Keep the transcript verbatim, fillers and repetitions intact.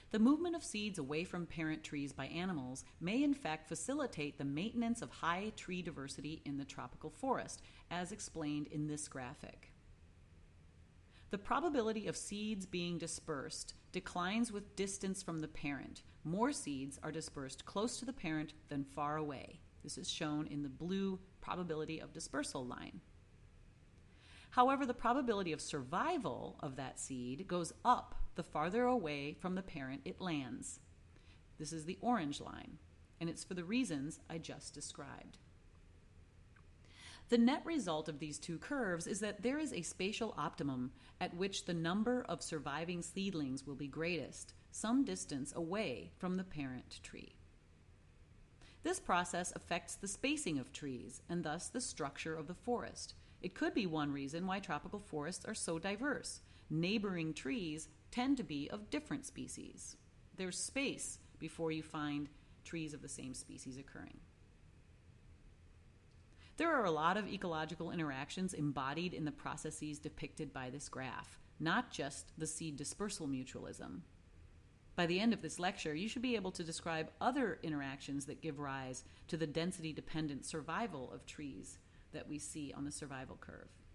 The movement of seeds away from parent trees by animals may in fact facilitate the maintenance of high tree diversity in the tropical forest, as explained in this graphic. The probability of seeds being dispersed declines with distance from the parent. More seeds are dispersed close to the parent than far away. This is shown in the blue probability of dispersal line. However, the probability of survival of that seed goes up the farther away from the parent it lands. This is the orange line, and it's for the reasons I just described. The net result of these two curves is that there is a spatial optimum at which the number of surviving seedlings will be greatest, some distance away from the parent tree. This process affects the spacing of trees and thus the structure of the forest. It could be one reason why tropical forests are so diverse. Neighboring trees tend to be of different species. There's space before you find trees of the same species occurring. There are a lot of ecological interactions embodied in the processes depicted by this graph, not just the seed dispersal mutualism. By the end of this lecture, you should be able to describe other interactions that give rise to the density-dependent survival of trees that we see on the survival curve.